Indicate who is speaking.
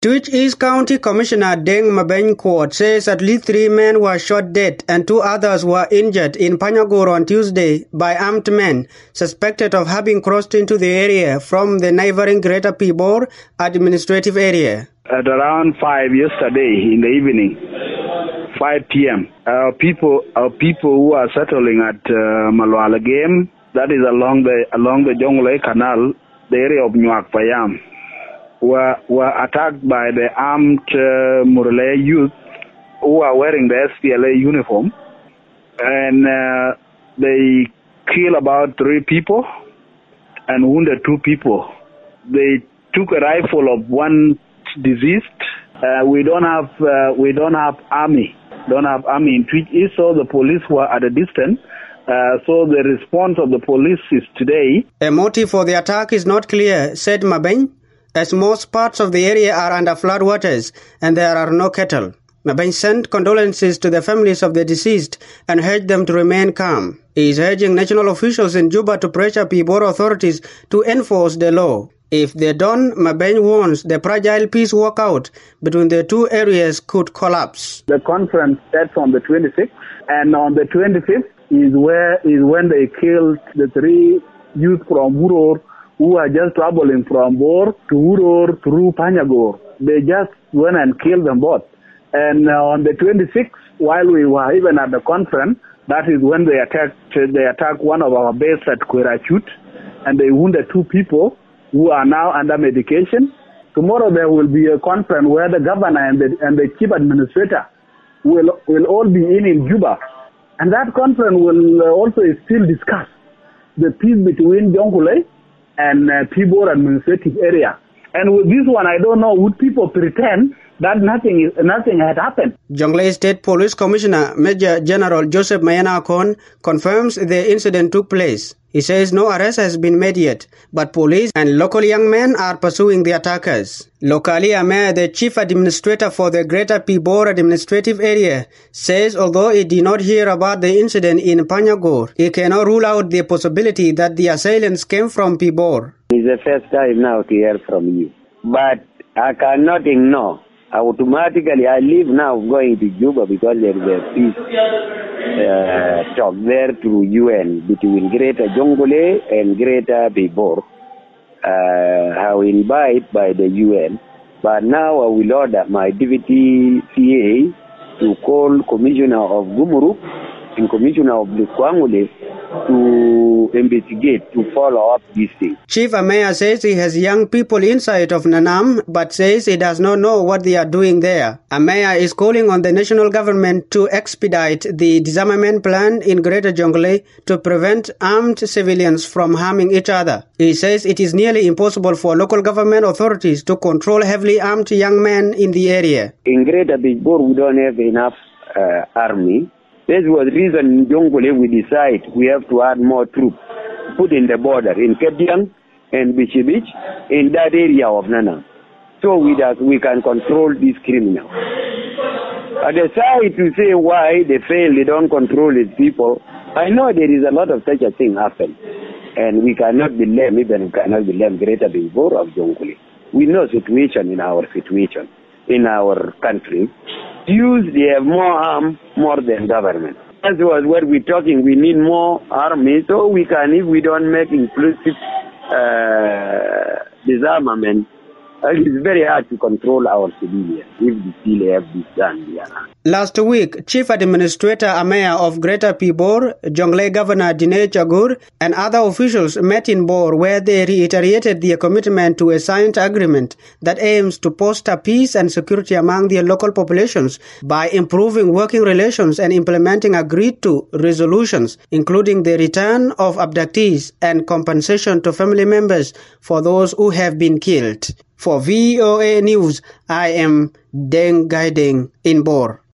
Speaker 1: Twitch East County Commissioner Deng Mabeng Quoth says at least 3 men were shot dead and 2 others were injured in Panyagor on Tuesday by armed men suspected of having crossed into the area from the neighboring Greater Pibor administrative area.
Speaker 2: At around 5 yesterday in the evening, 5 p.m., our people who are settling at Malwala Game, that is along the Jonglei Canal, the area of Nyuak Payam, were attacked by the armed Murle youth who are wearing the SPLA uniform, and they killed about 3 people and wounded 2 people. They took a rifle of one deceased. We don't have army in Twitch East, so the police were at a distance. So the response of the police is today.
Speaker 1: A motive for the attack is not clear, said Mabeng, as most parts of the area are under floodwaters and there are no cattle. Mabeng sent condolences to the families of the deceased and urged them to remain calm. He is urging national officials in Juba to pressure Pibor authorities to enforce the law. If they don't, Mabeng warns the fragile peace walkout between the two areas could collapse.
Speaker 2: The conference starts on the 26th, and on the 25th is when they killed the 3 youth from Wuror who are just traveling from Bor to Wuror through Panyagor. They just went and killed them both. And on the 26th, while we were even at the conference, that is when they attacked one of our base at Querachut, and they wounded 2 people who are now under medication. Tomorrow there will be a conference where the governor and the chief administrator will all be in Juba. And that conference will also still discuss the peace between Jonglei and Pibor administrative area. And with this one, I don't know, would people pretend that nothing had happened?
Speaker 1: Jonglei State Police Commissioner Major General Joseph Mayana Akon confirms the incident took place. He says no arrest has been made yet, but police and local young men are pursuing the attackers. Locally, Amaya, the chief administrator for the Greater Pibor administrative area, says although he did not hear about the incident in Panyagor, he cannot rule out the possibility that the assailants came from Pibor.
Speaker 3: It's the first time now to hear from you, but I cannot ignore. Automatically, I leave now going to Juba because there is a peace talk there to UN between Greater Jonglei and Greater Pibor. I will invite by the UN, but now I will order my deputy CA to call Commissioner of Gumuruk and Commissioner of Lukwangule to investigate, to follow up this thing.
Speaker 1: Chief Amaya says he has young people inside of Nanam, but says he does not know what they are doing there. Amaya is calling on the national government to expedite the disarmament plan in Greater Jonglei to prevent armed civilians from harming each other. He says it is nearly impossible for local government authorities to control heavily armed young men in the area.
Speaker 3: In Greater Pibor, we don't have enough army. This was the reason in Jonglei we decide we have to add more troops, put in the border, in Kediang and Bichibich, in that area of Nana. So we can control these criminals. I decide to say why they fail, they don't control these people. I know there is a lot of such a thing happen. And we cannot blame, Greater Pibor of Jonglei. We know situation in our country. Jews, they have more arm, more than government. That's what we're talking. We need more army, so we can, if we don't make inclusive disarmament, it's very hard to control our civilians if we still have this done.
Speaker 1: Last week, Chief Administrator Amaya of Greater Pibor, Jonglei Governor Dinesh Jagur, and other officials met in Bor where they reiterated their commitment to a signed agreement that aims to foster peace and security among their local populations by improving working relations and implementing agreed-to resolutions, including the return of abductees and compensation to family members for those who have been killed. For VOA News, I am Deng Gaideng in Bor.